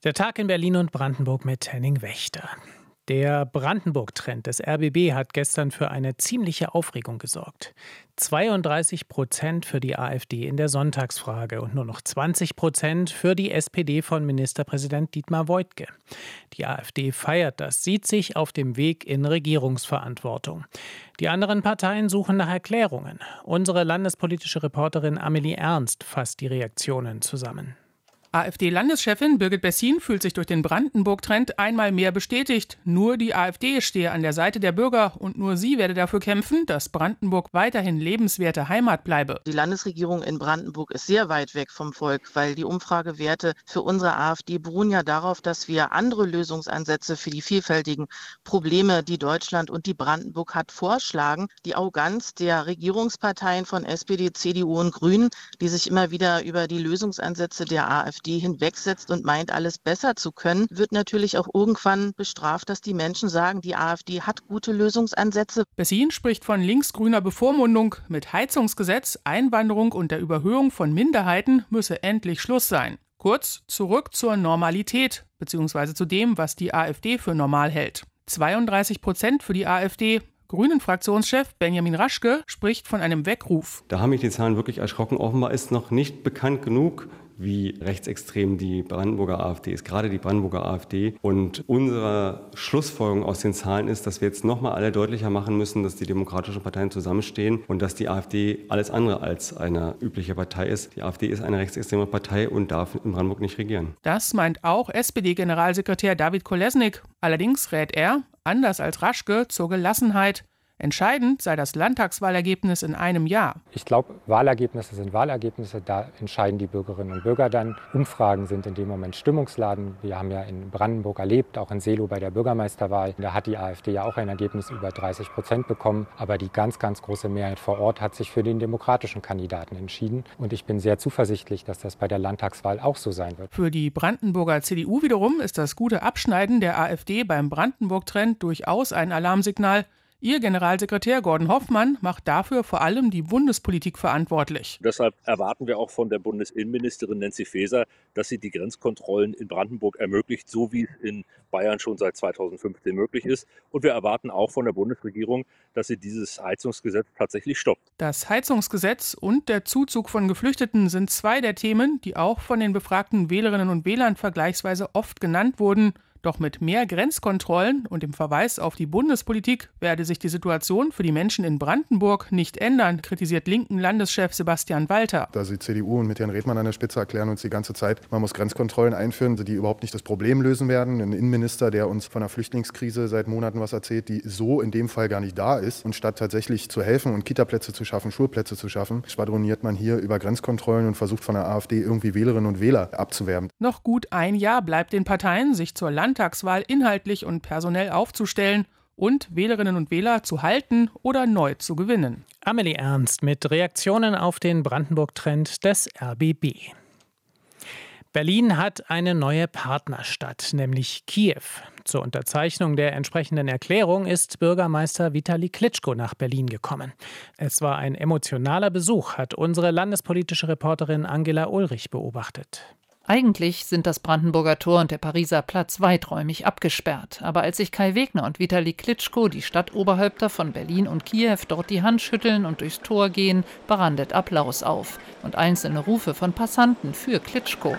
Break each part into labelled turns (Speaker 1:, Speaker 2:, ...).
Speaker 1: Der Tag in Berlin und Brandenburg mit Henning Wächter. Der Brandenburg-Trend des RBB hat gestern für eine ziemliche Aufregung gesorgt. 32% für die AfD in der Sonntagsfrage und nur noch 20% für die SPD von Ministerpräsident Dietmar Woidke. Die AfD feiert das, sieht sich auf dem Weg in Regierungsverantwortung. Die anderen Parteien suchen nach Erklärungen. Unsere landespolitische Reporterin Amelie Ernst fasst die Reaktionen zusammen.
Speaker 2: AfD-Landeschefin Birgit Bessin fühlt sich durch den Brandenburg-Trend einmal mehr bestätigt. Nur die AfD stehe an der Seite der Bürger und nur sie werde dafür kämpfen, dass Brandenburg weiterhin lebenswerte Heimat bleibe.
Speaker 3: Die Landesregierung in Brandenburg ist sehr weit weg vom Volk, weil die Umfragewerte für unsere AfD beruhen ja darauf, dass wir andere Lösungsansätze für die vielfältigen Probleme, die Deutschland und die Brandenburg hat, vorschlagen. Die Arroganz der Regierungsparteien von SPD, CDU und Grünen, die sich immer wieder über die Lösungsansätze der AfD hinwegsetzt und meint, alles besser zu können, wird natürlich auch irgendwann bestraft, dass die Menschen sagen, die AfD hat gute Lösungsansätze.
Speaker 2: Bessin spricht von linksgrüner Bevormundung. Mit Heizungsgesetz, Einwanderung und der Überhöhung von Minderheiten müsse endlich Schluss sein. Kurz, zurück zur Normalität, beziehungsweise zu dem, was die AfD für normal hält. 32% für die AfD. Grünen-Fraktionschef Benjamin Raschke spricht von einem Weckruf.
Speaker 4: Da haben mich die Zahlen wirklich erschrocken. Offenbar ist noch nicht bekannt genug, wie rechtsextrem die Brandenburger AfD ist, gerade die Brandenburger AfD. Und unsere Schlussfolgerung aus den Zahlen ist, dass wir jetzt nochmal alle deutlicher machen müssen, dass die demokratischen Parteien zusammenstehen und dass die AfD alles andere als eine übliche Partei ist. Die AfD ist eine rechtsextreme Partei und darf in Brandenburg nicht regieren.
Speaker 2: Das meint auch SPD-Generalsekretär David Kolesnik. Allerdings rät er, anders als Raschke, zur Gelassenheit. Entscheidend sei das Landtagswahlergebnis in einem Jahr.
Speaker 5: Ich glaube, Wahlergebnisse sind Wahlergebnisse, da entscheiden die Bürgerinnen und Bürger dann. Umfragen sind in dem Moment Stimmungsladen. Wir haben ja in Brandenburg erlebt, auch in Seelow bei der Bürgermeisterwahl. Da hat die AfD ja auch ein Ergebnis über 30% bekommen. Aber die ganz, ganz große Mehrheit vor Ort hat sich für den demokratischen Kandidaten entschieden. Und ich bin sehr zuversichtlich, dass das bei der Landtagswahl auch so sein wird.
Speaker 2: Für die Brandenburger CDU wiederum ist das gute Abschneiden der AfD beim Brandenburg-Trend durchaus ein Alarmsignal. Ihr Generalsekretär Gordon Hoffmann macht dafür vor allem die Bundespolitik verantwortlich.
Speaker 6: Deshalb erwarten wir auch von der Bundesinnenministerin Nancy Faeser, dass sie die Grenzkontrollen in Brandenburg ermöglicht, so wie es in Bayern schon seit 2015 möglich ist. Und wir erwarten auch von der Bundesregierung, dass sie dieses Heizungsgesetz tatsächlich stoppt.
Speaker 2: Das Heizungsgesetz und der Zuzug von Geflüchteten sind zwei der Themen, die auch von den befragten Wählerinnen und Wählern vergleichsweise oft genannt wurden. Doch mit mehr Grenzkontrollen und dem Verweis auf die Bundespolitik werde sich die Situation für die Menschen in Brandenburg nicht ändern, kritisiert linken Landeschef Sebastian Walter.
Speaker 7: Also die CDU und mit Herrn Redmann an der Spitze erklären uns die ganze Zeit, man muss Grenzkontrollen einführen, die überhaupt nicht das Problem lösen werden. Ein Innenminister, der uns von einer Flüchtlingskrise seit Monaten was erzählt, die so in dem Fall gar nicht da ist. Und statt tatsächlich zu helfen und Kitaplätze zu schaffen, Schulplätze zu schaffen, schwadroniert man hier über Grenzkontrollen und versucht von der AfD irgendwie Wählerinnen und Wähler abzuwerben.
Speaker 2: Noch gut ein Jahr bleibt den Parteien, sich zur Landtagswahl inhaltlich und personell aufzustellen und Wählerinnen und Wähler zu halten oder neu zu gewinnen.
Speaker 1: Amelie Ernst mit Reaktionen auf den Brandenburg-Trend des RBB. Berlin hat eine neue Partnerstadt, nämlich Kiew. Zur Unterzeichnung der entsprechenden Erklärung ist Bürgermeister Vitali Klitschko nach Berlin gekommen. Es war ein emotionaler Besuch, hat unsere landespolitische Reporterin Angela Ulrich beobachtet.
Speaker 8: Eigentlich sind das Brandenburger Tor und der Pariser Platz weiträumig abgesperrt. Aber als sich Kai Wegner und Vitali Klitschko, die Stadtoberhäupter von Berlin und Kiew, dort die Hand schütteln und durchs Tor gehen, brandet Applaus auf und einzelne Rufe von Passanten für Klitschko.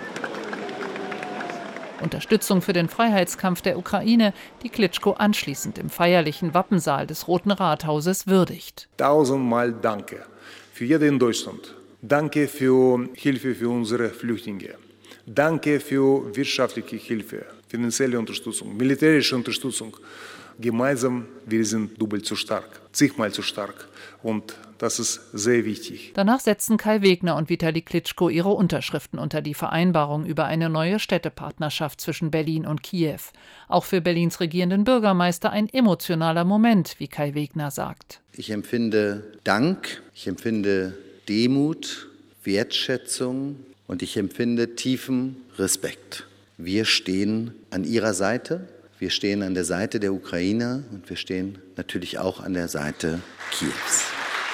Speaker 8: Unterstützung für den Freiheitskampf der Ukraine, die Klitschko anschließend im feierlichen Wappensaal des Roten Rathauses würdigt.
Speaker 9: 1000-mal Danke für jeden in Deutschland. Danke für Hilfe für unsere Flüchtlinge. Danke für wirtschaftliche Hilfe, finanzielle Unterstützung, militärische Unterstützung. Gemeinsam, wir sind doppelt so stark, zigmal so stark. Und das ist sehr wichtig.
Speaker 8: Danach setzten Kai Wegner und Vitali Klitschko ihre Unterschriften unter die Vereinbarung über eine neue Städtepartnerschaft zwischen Berlin und Kiew. Auch für Berlins regierenden Bürgermeister ein emotionaler Moment, wie Kai Wegner sagt.
Speaker 10: Ich empfinde Dank, ich empfinde Demut, Wertschätzung und ich empfinde tiefen Respekt. Wir stehen an ihrer Seite, wir stehen an der Seite der Ukrainer und wir stehen natürlich auch an der Seite Kiews.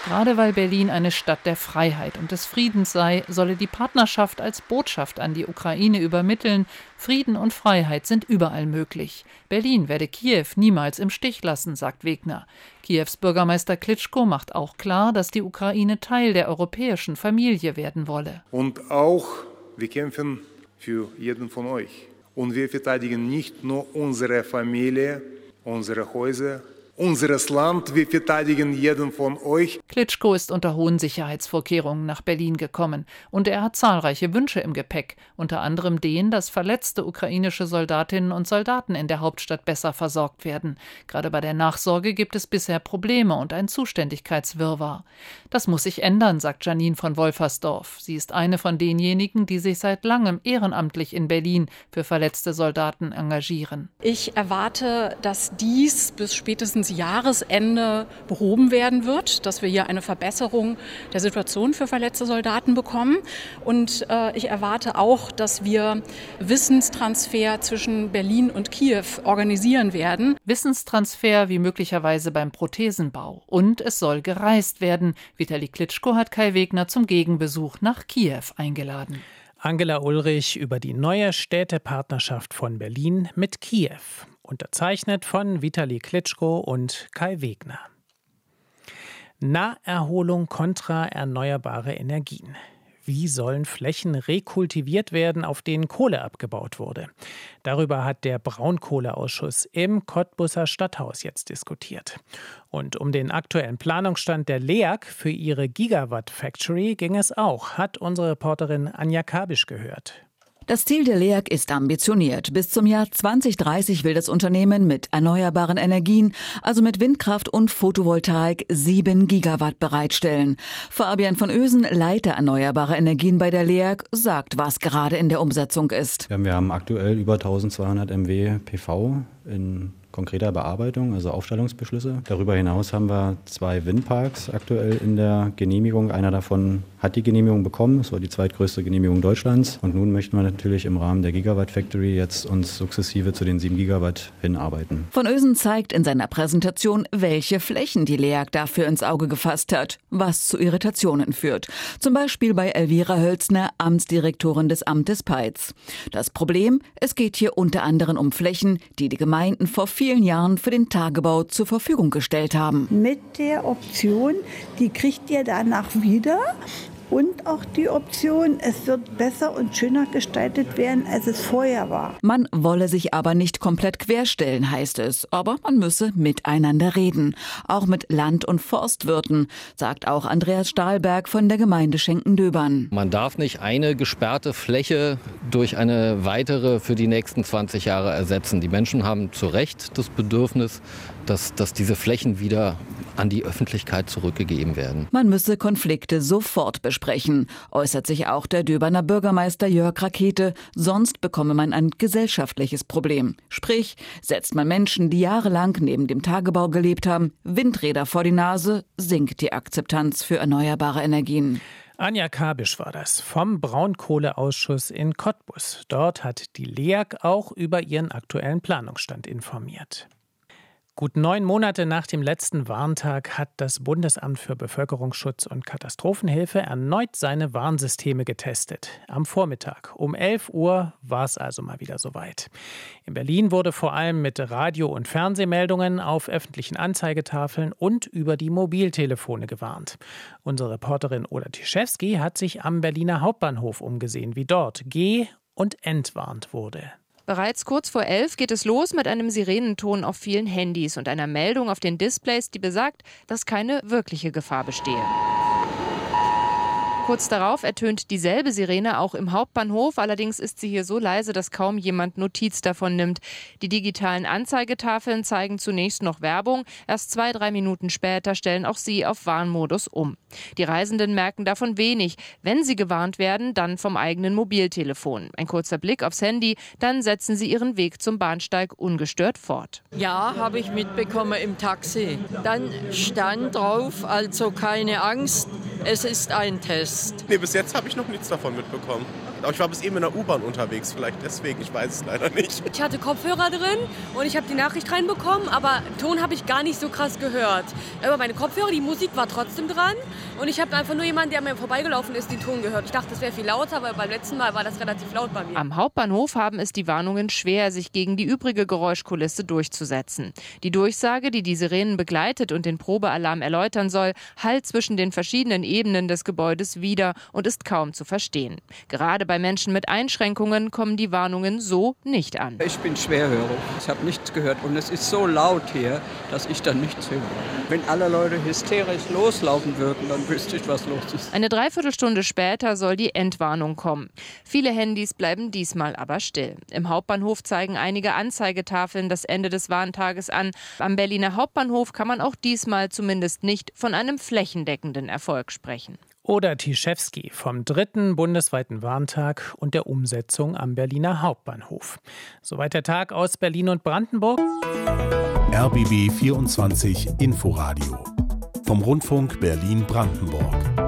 Speaker 8: Gerade weil Berlin eine Stadt der Freiheit und des Friedens sei, solle die Partnerschaft als Botschaft an die Ukraine übermitteln, Frieden und Freiheit sind überall möglich. Berlin werde Kiew niemals im Stich lassen, sagt Wegner. Kiews Bürgermeister Klitschko macht auch klar, dass die Ukraine Teil der europäischen Familie werden wolle.
Speaker 9: Und auch, wir kämpfen für jeden von euch. Und wir verteidigen nicht nur unsere Familie, unsere Häuser, unseres Land, wir verteidigen jeden von euch.
Speaker 8: Klitschko ist unter hohen Sicherheitsvorkehrungen nach Berlin gekommen und er hat zahlreiche Wünsche im Gepäck, unter anderem den, dass verletzte ukrainische Soldatinnen und Soldaten in der Hauptstadt besser versorgt werden. Gerade bei der Nachsorge gibt es bisher Probleme und ein Zuständigkeitswirrwarr. Das muss sich ändern, sagt Janine von Wolfersdorf. Sie ist eine von denjenigen, die sich seit langem ehrenamtlich in Berlin für verletzte Soldaten engagieren.
Speaker 11: Ich erwarte, dass dies bis spätestens Jahresende behoben werden wird, dass wir hier eine Verbesserung der Situation für verletzte Soldaten bekommen. Und ich erwarte auch, dass wir Wissenstransfer zwischen Berlin und Kiew organisieren werden.
Speaker 8: Wissenstransfer wie möglicherweise beim Prothesenbau. Und es soll gereist werden. Vitali Klitschko hat Kai Wegner zum Gegenbesuch nach Kiew eingeladen.
Speaker 1: Angela Ulrich über die neue Städtepartnerschaft von Berlin mit Kiew. Unterzeichnet von Vitali Klitschko und Kai Wegner. Naherholung kontra erneuerbare Energien. Wie sollen Flächen rekultiviert werden, auf denen Kohle abgebaut wurde? Darüber hat der Braunkohleausschuss im Cottbuser Stadthaus jetzt diskutiert. Und um den aktuellen Planungsstand der LEAG für ihre Gigawatt Factory ging es auch, hat unsere Reporterin Anja Kabisch gehört.
Speaker 12: Das Ziel der LEAG ist ambitioniert. Bis zum Jahr 2030 will das Unternehmen mit erneuerbaren Energien, also mit Windkraft und Photovoltaik, 7 Gigawatt bereitstellen. Fabian von Oesen, Leiter erneuerbare Energien bei der LEAG, sagt, was gerade in der Umsetzung ist.
Speaker 13: Wir haben aktuell über 1200 MW PV in konkreter Bearbeitung, also Aufstellungsbeschlüsse. Darüber hinaus haben wir 2 Windparks aktuell in der Genehmigung. Einer davon hat die Genehmigung bekommen. Das war die zweitgrößte Genehmigung Deutschlands. Und nun möchten wir natürlich im Rahmen der Gigawatt Factory jetzt uns sukzessive zu den 7 Gigawatt hinarbeiten.
Speaker 12: Von Oesen zeigt in seiner Präsentation, welche Flächen die LEAG dafür ins Auge gefasst hat, was zu Irritationen führt. Zum Beispiel bei Elvira Hölzner, Amtsdirektorin des Amtes Peitz. Das Problem, es geht hier unter anderem um Flächen, die die Gemeinden vor vielen Jahren für den Tagebau zur Verfügung gestellt haben.
Speaker 14: Mit der Option, die kriegt ihr danach wieder. Und auch die Option, es wird besser und schöner gestaltet werden, als es vorher war.
Speaker 12: Man wolle sich aber nicht komplett querstellen, heißt es. Aber man müsse miteinander reden. Auch mit Land- und Forstwirten, sagt auch Andreas Stahlberg von der Gemeinde Schenkendöbern.
Speaker 15: Man darf nicht eine gesperrte Fläche durch eine weitere für die nächsten 20 Jahre ersetzen. Die Menschen haben zu Recht das Bedürfnis, dass diese Flächen wieder an die Öffentlichkeit zurückgegeben werden.
Speaker 12: Man müsse Konflikte sofort besprechen, äußert sich auch der Döberner Bürgermeister Jörg Rakete. Sonst bekomme man ein gesellschaftliches Problem. Sprich, setzt man Menschen, die jahrelang neben dem Tagebau gelebt haben, Windräder vor die Nase, sinkt die Akzeptanz für erneuerbare Energien.
Speaker 1: Anja Kabisch war das vom Braunkohleausschuss in Cottbus. Dort hat die LEAG auch über ihren aktuellen Planungsstand informiert. Gut 9 Monate nach dem letzten Warntag hat das Bundesamt für Bevölkerungsschutz und Katastrophenhilfe erneut seine Warnsysteme getestet. Am Vormittag um 11 Uhr war es also mal wieder soweit. In Berlin wurde vor allem mit Radio- und Fernsehmeldungen auf öffentlichen Anzeigetafeln und über die Mobiltelefone gewarnt. Unsere Reporterin Ola Tischewski hat sich am Berliner Hauptbahnhof umgesehen, wie dort geh- und entwarnt wurde.
Speaker 16: Bereits kurz vor 11 geht es los mit einem Sirenenton auf vielen Handys und einer Meldung auf den Displays, die besagt, dass keine wirkliche Gefahr bestehe. Kurz darauf ertönt dieselbe Sirene auch im Hauptbahnhof. Allerdings ist sie hier so leise, dass kaum jemand Notiz davon nimmt. Die digitalen Anzeigetafeln zeigen zunächst noch Werbung. Erst 2-3 Minuten später stellen auch sie auf Warnmodus um. Die Reisenden merken davon wenig. Wenn sie gewarnt werden, dann vom eigenen Mobiltelefon. Ein kurzer Blick aufs Handy, dann setzen sie ihren Weg zum Bahnsteig ungestört fort.
Speaker 17: Ja, habe ich mitbekommen im Taxi. Dann stand drauf, also keine Angst, es ist ein Test.
Speaker 18: Nee, bis jetzt habe ich noch nichts davon mitbekommen. Aber ich war bis eben in der U-Bahn unterwegs, vielleicht deswegen, ich weiß es leider nicht.
Speaker 19: Ich hatte Kopfhörer drin und ich habe die Nachricht reinbekommen, aber Ton habe ich gar nicht so krass gehört. Aber meine Kopfhörer, die Musik war trotzdem dran und ich habe einfach nur jemanden, der mir vorbeigelaufen ist, den Ton gehört. Ich dachte, das wäre viel lauter, aber beim letzten Mal war das relativ laut bei mir.
Speaker 16: Am Hauptbahnhof haben es die Warnungen schwer, sich gegen die übrige Geräuschkulisse durchzusetzen. Die Durchsage, die die Sirenen begleitet und den Probealarm erläutern soll, hallt zwischen den verschiedenen Ebenen des Gebäudes wider und ist kaum zu verstehen. Gerade bei Menschen mit Einschränkungen kommen die Warnungen so nicht an.
Speaker 20: Ich bin schwerhörig. Ich habe nichts gehört und es ist so laut hier, dass ich dann nichts höre. Wenn alle Leute hysterisch loslaufen würden, dann wüsste ich, was los ist.
Speaker 16: Eine Dreiviertelstunde später soll die Endwarnung kommen. Viele Handys bleiben diesmal aber still. Im Hauptbahnhof zeigen einige Anzeigetafeln das Ende des Warntages an. Am Berliner Hauptbahnhof kann man auch diesmal zumindest nicht von einem flächendeckenden Erfolg sprechen.
Speaker 1: Oder Tischewski vom 3. bundesweiten Warntag und der Umsetzung am Berliner Hauptbahnhof. Soweit der Tag aus Berlin und Brandenburg.
Speaker 21: RBB 24 Inforadio vom Rundfunk Berlin-Brandenburg.